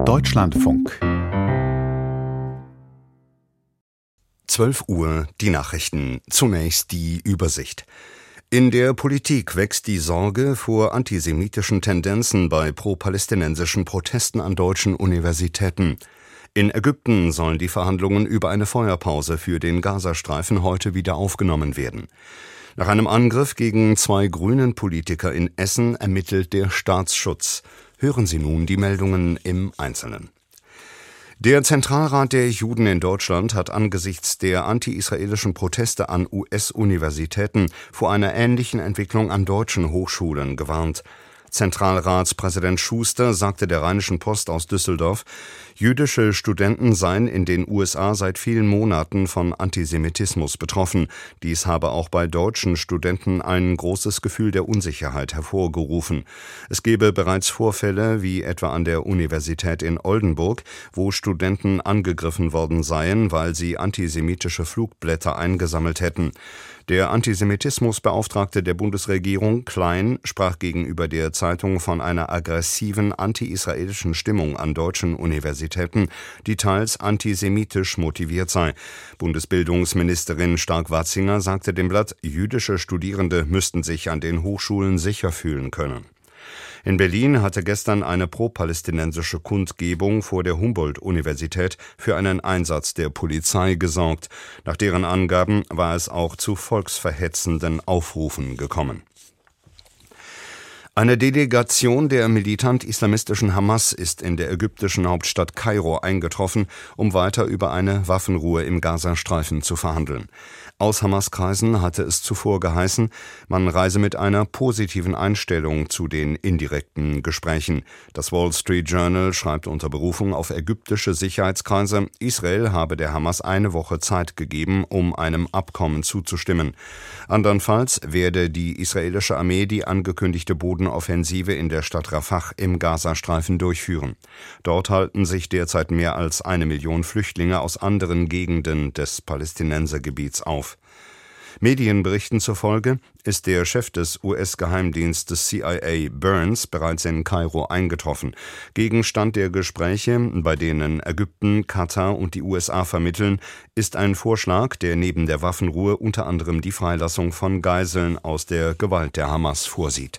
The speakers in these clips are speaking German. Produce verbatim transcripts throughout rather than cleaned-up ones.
Deutschlandfunk. zwölf Uhr, die Nachrichten. Zunächst die Übersicht. In der Politik wächst die Sorge vor antisemitischen Tendenzen bei pro-palästinensischen Protesten an deutschen Universitäten. In Ägypten sollen die Verhandlungen über eine Feuerpause für den Gazastreifen heute wieder aufgenommen werden. Nach einem Angriff gegen zwei grünen Politiker in Essen ermittelt der Staatsschutz. Hören Sie nun die Meldungen im Einzelnen. Der Zentralrat der Juden in Deutschland hat angesichts der anti-israelischen Proteste an U S-Universitäten vor einer ähnlichen Entwicklung an deutschen Hochschulen gewarnt. Zentralratspräsident Schuster sagte der Rheinischen Post aus Düsseldorf, jüdische Studenten seien in den U S A seit vielen Monaten von Antisemitismus betroffen. Dies habe auch bei deutschen Studenten ein großes Gefühl der Unsicherheit hervorgerufen. Es gebe bereits Vorfälle, wie etwa an der Universität in Oldenburg, wo Studenten angegriffen worden seien, weil sie antisemitische Flugblätter eingesammelt hätten. Der Antisemitismusbeauftragte der Bundesregierung, Klein, sprach gegenüber der Zeitung von einer aggressiven anti-israelischen Stimmung an deutschen Universitäten, die teils antisemitisch motiviert sei. Bundesbildungsministerin Stark-Watzinger sagte dem Blatt, jüdische Studierende müssten sich an den Hochschulen sicher fühlen können. In Berlin hatte gestern eine pro-palästinensische Kundgebung vor der Humboldt-Universität für einen Einsatz der Polizei gesorgt. Nach deren Angaben war es auch zu volksverhetzenden Aufrufen gekommen. Eine Delegation der militant-islamistischen Hamas ist in der ägyptischen Hauptstadt Kairo eingetroffen, um weiter über eine Waffenruhe im Gazastreifen zu verhandeln. Aus Hamas-Kreisen hatte es zuvor geheißen, man reise mit einer positiven Einstellung zu den indirekten Gesprächen. Das Wall Street Journal schreibt unter Berufung auf ägyptische Sicherheitskreise, Israel habe der Hamas eine Woche Zeit gegeben, um einem Abkommen zuzustimmen. Andernfalls werde die israelische Armee die angekündigte Bodenoffensive in der Stadt Rafah im Gazastreifen durchführen. Dort halten sich derzeit mehr als eine Million Flüchtlinge aus anderen Gegenden des Palästinensergebiets auf. Medienberichten zufolge ist der Chef des U S-Geheimdienstes C I A Burns bereits in Kairo eingetroffen. Gegenstand der Gespräche, bei denen Ägypten, Katar und die U S A vermitteln, ist ein Vorschlag, der neben der Waffenruhe unter anderem die Freilassung von Geiseln aus der Gewalt der Hamas vorsieht.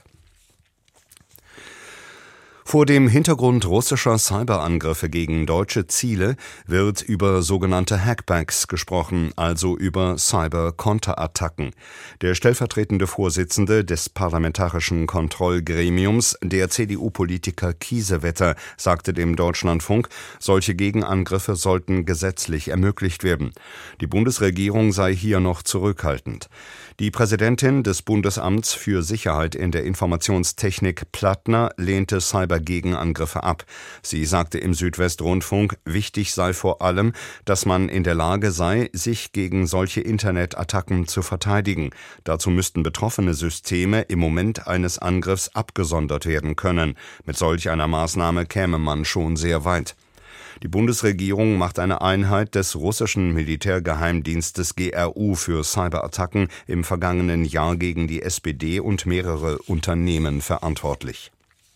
Vor dem Hintergrund russischer Cyberangriffe gegen deutsche Ziele wird über sogenannte Hackbacks gesprochen, also über Cyber-Konterattacken. Der stellvertretende Vorsitzende des Parlamentarischen Kontrollgremiums, der C D U-Politiker Kiesewetter, sagte dem Deutschlandfunk, solche Gegenangriffe sollten gesetzlich ermöglicht werden. Die Bundesregierung sei hier noch zurückhaltend. Die Präsidentin des Bundesamts für Sicherheit in der Informationstechnik Plattner lehnte Cyber-Gegenangriffe ab. Sie sagte im Südwestrundfunk, wichtig sei vor allem, dass man in der Lage sei, sich gegen solche Internetattacken zu verteidigen. Dazu müssten betroffene Systeme im Moment eines Angriffs abgesondert werden können. Mit solch einer Maßnahme käme man schon sehr weit. Die Bundesregierung macht eine Einheit des russischen Militärgeheimdienstes G R U für Cyberattacken im vergangenen Jahr gegen die S P D und mehrere Unternehmen verantwortlich.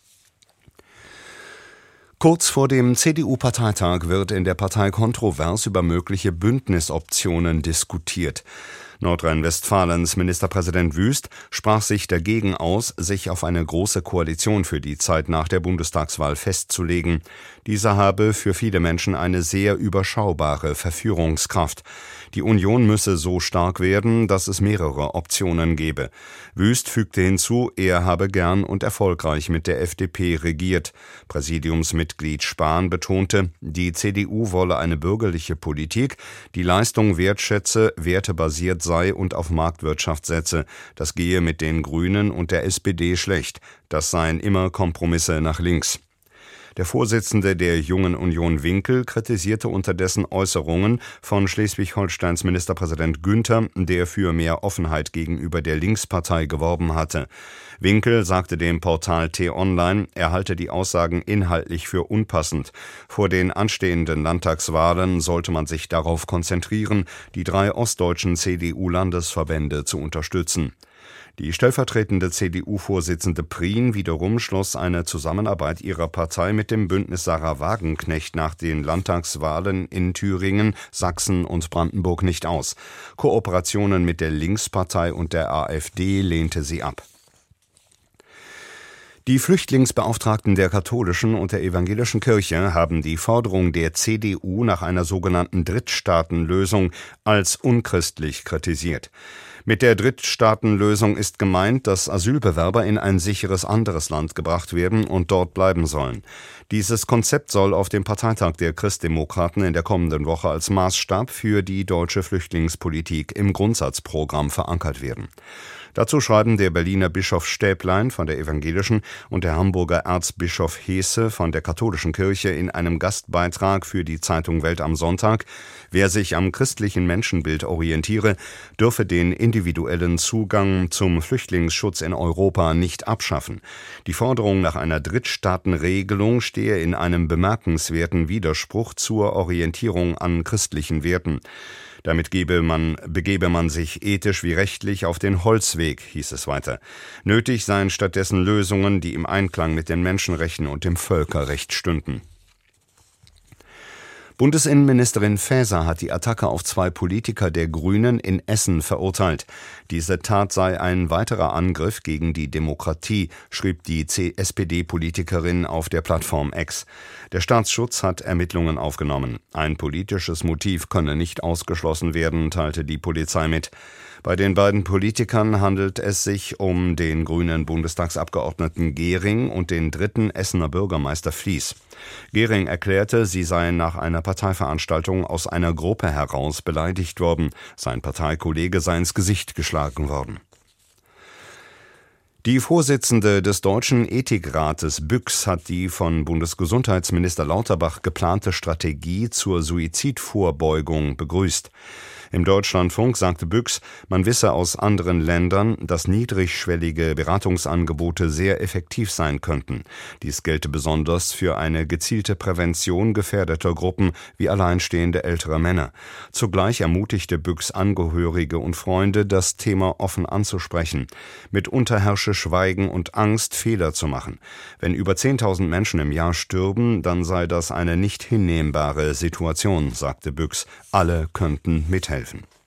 Kurz vor dem C D U-Parteitag wird in der Partei kontrovers über mögliche Bündnisoptionen diskutiert. Nordrhein-Westfalens Ministerpräsident Wüst sprach sich dagegen aus, sich auf eine große Koalition für die Zeit nach der Bundestagswahl festzulegen. Diese habe für viele Menschen eine sehr überschaubare Verführungskraft. Die Union müsse so stark werden, dass es mehrere Optionen gebe. Wüst fügte hinzu, er habe gern und erfolgreich mit der F D P regiert. Präsidiumsmitglied Spahn betonte, die C D U wolle eine bürgerliche Politik, die Leistung wertschätze, wertebasiert sei und auf Marktwirtschaft setze. Das gehe mit den Grünen und der S P D schlecht. Das seien immer Kompromisse nach links. Der Vorsitzende der Jungen Union Winkel kritisierte unterdessen Äußerungen von Schleswig-Holsteins Ministerpräsident Günther, der für mehr Offenheit gegenüber der Linkspartei geworben hatte. Winkel sagte dem Portal T-Online, er halte die Aussagen inhaltlich für unpassend. Vor den anstehenden Landtagswahlen sollte man sich darauf konzentrieren, die drei ostdeutschen C D U-Landesverbände zu unterstützen. Die stellvertretende C D U-Vorsitzende Prien wiederum schloss eine Zusammenarbeit ihrer Partei mit dem Bündnis Sarah Wagenknecht nach den Landtagswahlen in Thüringen, Sachsen und Brandenburg nicht aus. Kooperationen mit der Linkspartei und der AfD lehnte sie ab. Die Flüchtlingsbeauftragten der katholischen und der evangelischen Kirche haben die Forderung der C D U nach einer sogenannten Drittstaatenlösung als unchristlich kritisiert. Mit der Drittstaatenlösung ist gemeint, dass Asylbewerber in ein sicheres anderes Land gebracht werden und dort bleiben sollen. Dieses Konzept soll auf dem Parteitag der Christdemokraten in der kommenden Woche als Maßstab für die deutsche Flüchtlingspolitik im Grundsatzprogramm verankert werden. Dazu schreiben der Berliner Bischof Stäblein von der evangelischen und der Hamburger Erzbischof Heese von der katholischen Kirche in einem Gastbeitrag für die Zeitung Welt am Sonntag: Wer sich am christlichen Menschenbild orientiere, dürfe den individuellen Zugang zum Flüchtlingsschutz in Europa nicht abschaffen. Die Forderung nach einer Drittstaatenregelung stehe in einem bemerkenswerten Widerspruch zur Orientierung an christlichen Werten. Damit gebe man, begebe man sich ethisch wie rechtlich auf den Holzweg, hieß es weiter. Nötig seien stattdessen Lösungen, die im Einklang mit den Menschenrechten und dem Völkerrecht stünden. Bundesinnenministerin Faeser hat die Attacke auf zwei Politiker der Grünen in Essen verurteilt. Diese Tat sei ein weiterer Angriff gegen die Demokratie, schrieb die S P D-Politikerin auf der Plattform X. Der Staatsschutz hat Ermittlungen aufgenommen. Ein politisches Motiv könne nicht ausgeschlossen werden, teilte die Polizei mit. Bei den beiden Politikern handelt es sich um den grünen Bundestagsabgeordneten Gehring und den dritten Essener Bürgermeister Flies. Gehring erklärte, sie seien nach einer Parteiveranstaltung aus einer Gruppe heraus beleidigt worden. Sein Parteikollege sei ins Gesicht geschlagen worden. Die Vorsitzende des Deutschen Ethikrates Büchs hat die von Bundesgesundheitsminister Lauterbach geplante Strategie zur Suizidvorbeugung begrüßt. Im Deutschlandfunk sagte Büchs, man wisse aus anderen Ländern, dass niedrigschwellige Beratungsangebote sehr effektiv sein könnten. Dies gelte besonders für eine gezielte Prävention gefährdeter Gruppen wie alleinstehende ältere Männer. Zugleich ermutigte Büchs Angehörige und Freunde, das Thema offen anzusprechen. Mitunter herrsche Schweigen und Angst, Fehler zu machen. Wenn über zehntausend Menschen im Jahr stürben, dann sei das eine nicht hinnehmbare Situation, sagte Büchs. Alle könnten mithelfen.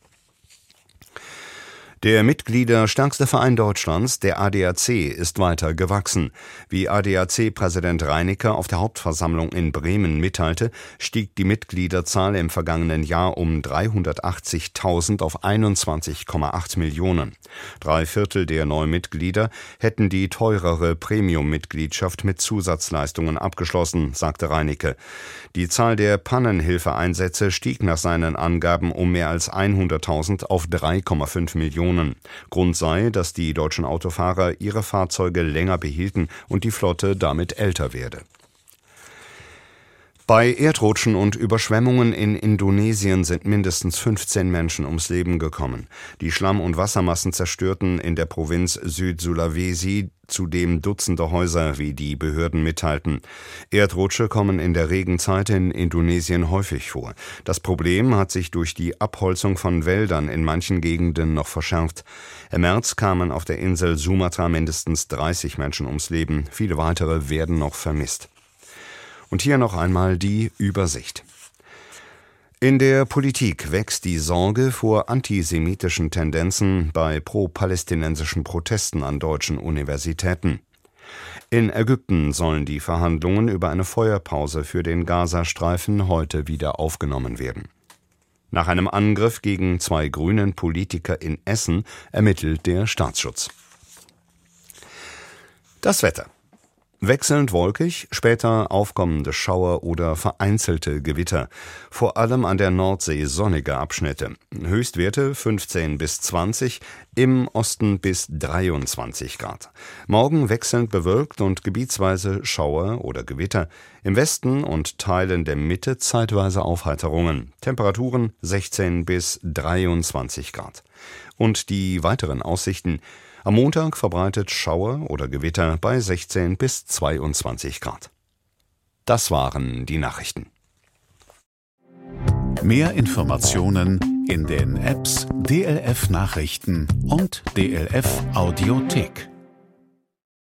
Der mitgliederstärkste Verein Deutschlands, der A D A C, ist weiter gewachsen. Wie A D A C-Präsident Reinicke auf der Hauptversammlung in Bremen mitteilte, stieg die Mitgliederzahl im vergangenen Jahr um dreihundertachtzigtausend auf einundzwanzig Komma acht Millionen. Drei Viertel der Neumitglieder hätten die teurere Premium-Mitgliedschaft mit Zusatzleistungen abgeschlossen, sagte Reinicke. Die Zahl der Pannenhilfeeinsätze stieg nach seinen Angaben um mehr als hunderttausend auf drei Komma fünf Millionen. Grund sei, dass die deutschen Autofahrer ihre Fahrzeuge länger behielten und die Flotte damit älter werde. Bei Erdrutschen und Überschwemmungen in Indonesien sind mindestens fünfzehn Menschen ums Leben gekommen. Die Schlamm- und Wassermassen zerstörten in der Provinz Süd-Sulawesi zudem Dutzende Häuser, wie die Behörden mitteilten. Erdrutsche kommen in der Regenzeit in Indonesien häufig vor. Das Problem hat sich durch die Abholzung von Wäldern in manchen Gegenden noch verschärft. Im März kamen auf der Insel Sumatra mindestens dreißig Menschen ums Leben. Viele weitere werden noch vermisst. Und hier noch einmal die Übersicht. In der Politik wächst die Sorge vor antisemitischen Tendenzen bei pro-palästinensischen Protesten an deutschen Universitäten. In Ägypten sollen die Verhandlungen über eine Feuerpause für den Gazastreifen heute wieder aufgenommen werden. Nach einem Angriff gegen zwei grünen Politiker in Essen ermittelt der Staatsschutz. Das Wetter. Wechselnd wolkig, später aufkommende Schauer oder vereinzelte Gewitter. Vor allem an der Nordsee sonnige Abschnitte. Höchstwerte fünfzehn bis zwanzig, im Osten bis dreiundzwanzig Grad. Morgen wechselnd bewölkt und gebietsweise Schauer oder Gewitter. Im Westen und Teilen der Mitte zeitweise Aufheiterungen. Temperaturen sechzehn bis dreiundzwanzig Grad. Und die weiteren Aussichten: Am Montag verbreitet Schauer oder Gewitter bei sechzehn bis zweiundzwanzig Grad. Das waren die Nachrichten. Mehr Informationen In den Apps D L F Nachrichten und D L F Audiothek.